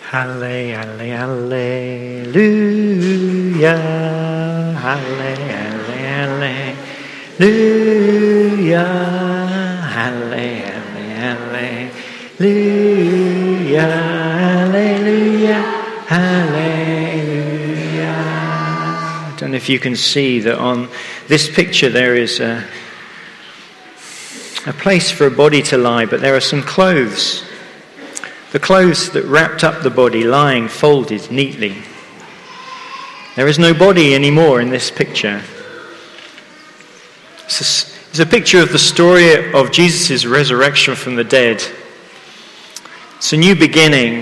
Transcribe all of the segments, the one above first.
Halle, halle, hallelujah. Halle, halle, hallelujah. Halle, halle, hallelujah. Hallelujah. Hallelujah. I don't know if you can see that on this picture there is a place for a body to lie, but there are some clothes. The clothes that wrapped up the body lying folded neatly. There is no body anymore in this picture. It's a picture of the story of Jesus' resurrection from the dead. It's a new beginning.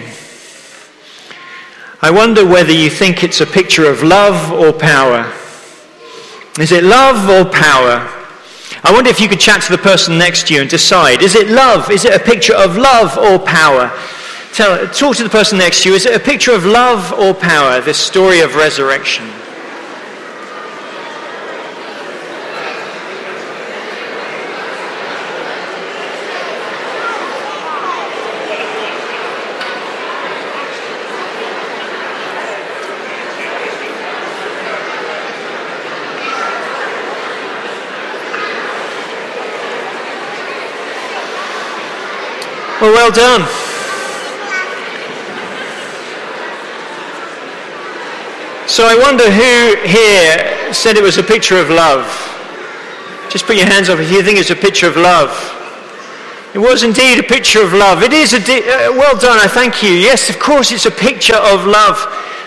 I wonder whether you think it's a picture of love or power. Is it love or power? I wonder if you could chat to the person next to you and decide, is it love? Is it a picture of love or power? Talk to the person next to you, is it a picture of love or power, this story of resurrection? Well done. So I wonder who here said it was a picture of love. Just put your hands up if you think it's a picture of love. It was indeed a picture of love. It is well done, I thank you. Yes, of course it's a picture of love.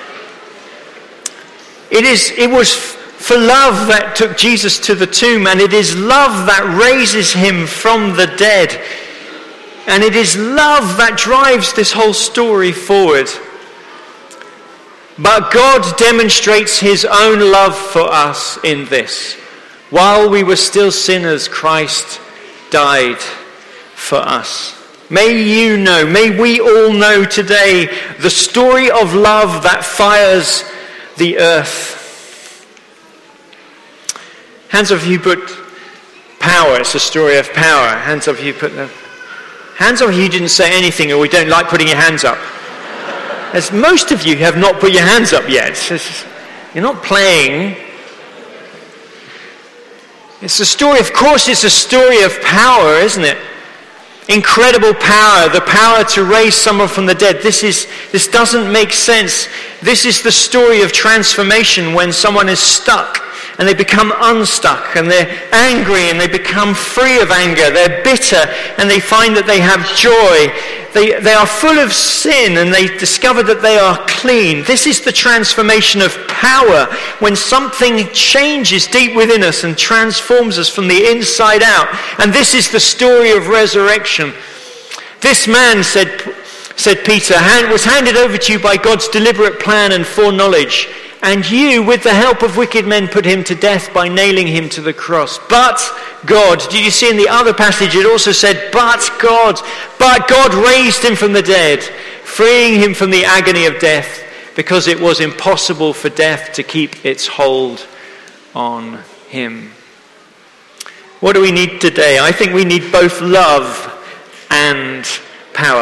It was for love that took Jesus to the tomb, and it is love that raises him from the dead. And it is love that drives this whole story forward. But God demonstrates his own love for us in this. While we were still sinners, Christ died for us. May you know, may we all know today the story of love that fires the earth. Hands up if you put power. It's a story of power. Hands up if you put the... Hands up if you didn't say anything or we don't like putting your hands up. As most of you have not put your hands up yet. You're not playing. It's a story, of course it's a story of power, isn't it? Incredible power, the power to raise someone from the dead. This doesn't make sense. This is the story of transformation when someone is stuck and they become unstuck, and they're angry and they become free of anger. They're bitter and they find that they have joy. They are full of sin and they discover that they are clean. This is the transformation of power, when something changes deep within us and transforms us from the inside out. And this is the story of resurrection. This man, said Peter, was handed over to you by God's deliberate plan and foreknowledge. And you, with the help of wicked men, put him to death by nailing him to the cross. But God, did you see in the other passage it also said, but God raised him from the dead, freeing him from the agony of death, because it was impossible for death to keep its hold on him. What do we need today? I think we need both love and power.